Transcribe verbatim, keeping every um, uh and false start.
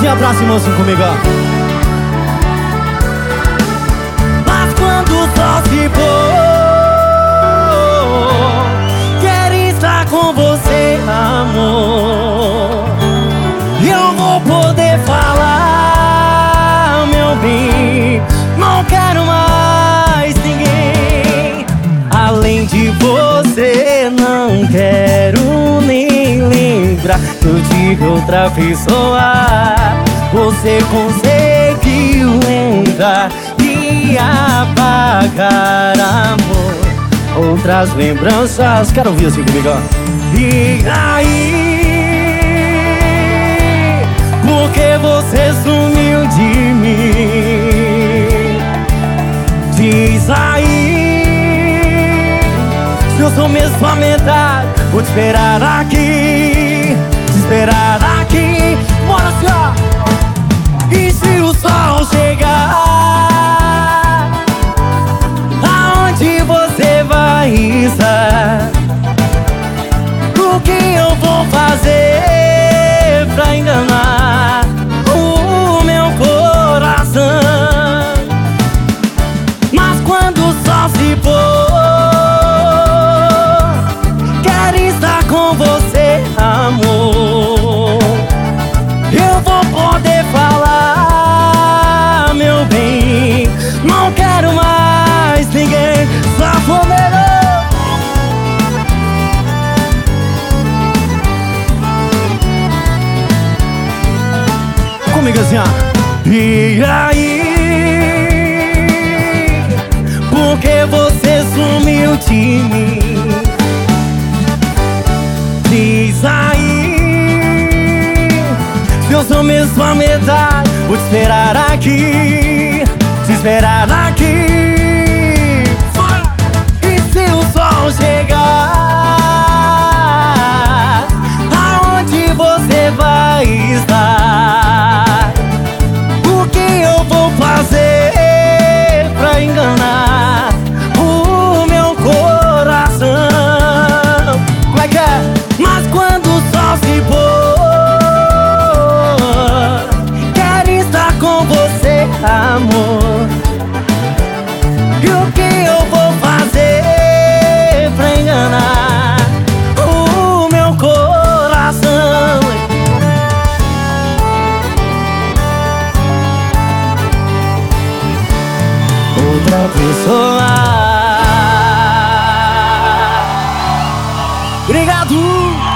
Mãozinha pra cima assim comigo, ó. Mas quando o sol se pôr, quero estar com você, amor. Eu vou poder falar, meu bem, não quero mais ninguém além de você. Não quero nem lembrar que eu tive outra pessoa. Você conseguiu entrar e apagar, amor, outras lembranças. Quero ouvir assim comigo, ó. E aí, por que você sumiu de mim? Diz aí, se eu sou mesmo sua metade, vou te esperar aqui, te esperar aqui. Bora, senhor! E se o sol chegar, aonde você vai estar? O que eu vou fazer pra enganar o meu coração? Mas quando o sol se pôr, quero estar com você, amor. Eu vou poder falar, meu bem, não quero mais ninguém. Sanfoneiro! Comigo assim, ó. E aí, por que você sumiu de mim? Diz aí, se eu sou mesmo sua metade, vou te esperar aqui, te esperar aqui. E se o sol chegar, aonde você vai estar? O que eu vou fazer pra enganar o meu coração? Como é que é? Mas quando o sol se pôr, quero estar com você, amor. E o que eu vou fazer pra enganar o meu coração? Outra pessoa. Obrigado!